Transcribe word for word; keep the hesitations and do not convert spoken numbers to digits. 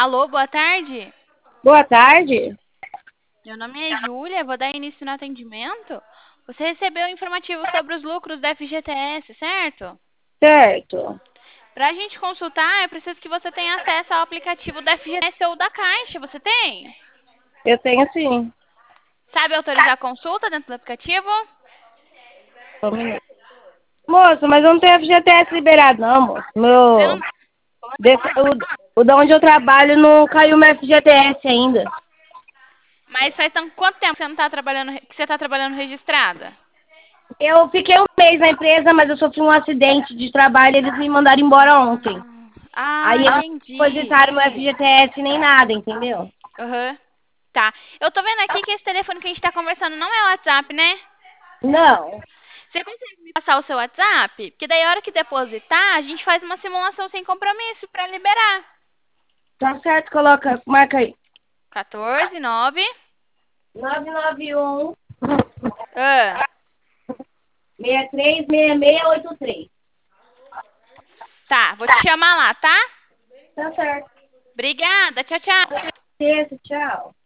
Alô, boa tarde. Boa tarde. Meu nome é Júlia, vou dar início no atendimento. Você recebeu o informativo sobre os lucros da F G T S, certo? Certo. Para a gente consultar, é preciso que você tenha acesso ao aplicativo da F G T S ou da Caixa. Você tem? Eu tenho sim. Sabe autorizar a consulta dentro do aplicativo? Um minuto. Moço, mas eu não tenho F G T S liberado, não, moço. Você Meu. não... desse- o, o da onde eu trabalho não caiu meu F G T S ainda. Mas faz tão... quanto tempo você não está trabalhando, que você está trabalhando registrada? Eu fiquei um mês na empresa, mas eu sofri um acidente de trabalho e eles me mandaram embora ontem. Ah, ah, Aí eles não entendi. depositaram meu F G T S nem nada, entendeu? Aham. Tá. Eu tô vendo aqui que esse telefone que a gente tá conversando não é o WhatsApp, né? Não. Você consegue me passar o seu WhatsApp? Porque daí a hora que depositar, a gente faz uma simulação sem compromisso pra liberar. Tá certo, coloca, marca aí. quatorze, nove. nove nove um, Ah, seis três seis seis oito três. tá, vou te chamar lá, tá? Tá certo. Obrigada, tchau, tchau. Beleza, tchau.